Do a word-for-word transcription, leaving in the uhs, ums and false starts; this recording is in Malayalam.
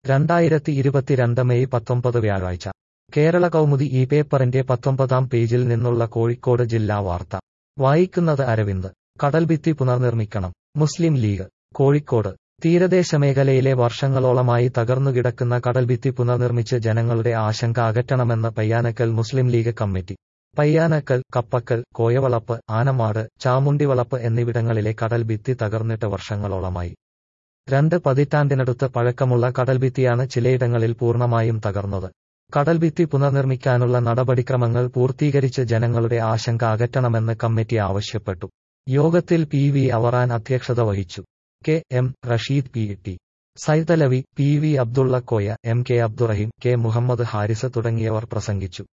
രണ്ടായിരത്തി ഇരുപത്തിരണ്ട് മെയ് പത്തൊമ്പത് വ്യാഴാഴ്ച കേരള കൗമുദി ഈ പേപ്പറിന്റെ പത്തൊമ്പതാം പേജിൽ നിന്നുള്ള കോഴിക്കോട് ജില്ലാ വാർത്ത വായിക്കുന്നത് അരവിന്ദ്. കടൽഭിത്തി പുനർനിർമ്മിക്കണം മുസ്ലിം ലീഗ്. കോഴിക്കോട് തീരദേശ മേഖലയിലെ വർഷങ്ങളോളമായി തകർന്നുകിടക്കുന്ന കടൽഭിത്തി പുനർനിർമ്മിച്ച് ജനങ്ങളുടെ ആശങ്ക അകറ്റണമെന്ന് പയ്യാനക്കൽ മുസ്ലിം ലീഗ് കമ്മിറ്റി. പയ്യാനക്കൽ, കപ്പക്കൽ, കോയവളപ്പ്, ആനമാട്, ചാമുണ്ടിവളപ്പ് എന്നിവിടങ്ങളിലെ കടൽഭിത്തി തകർന്നിട്ട് വർഷങ്ങളോളമായി. രണ്ട് പതിറ്റാണ്ടിനടുത്ത് പഴക്കമുള്ള കടൽഭിത്തിയാണ് ചിലയിടങ്ങളിൽ പൂർണ്ണമായും തകർന്നത്. കടൽഭിത്തി പുനർനിർമ്മിക്കാനുള്ള നടപടിക്രമങ്ങൾ പൂർത്തീകരിച്ച് ജനങ്ങളുടെ ആശങ്ക അകറ്റണമെന്ന് കമ്മിറ്റി ആവശ്യപ്പെട്ടു. യോഗത്തിൽ പി വി അവറാൻ അധ്യക്ഷത വഹിച്ചു. K M Rasheed, P T Saithalavi, P V Abdulla Koya, M K Abdurahim, K Muhammad Haris തുടങ്ങിയവർ പ്രസംഗിച്ചു.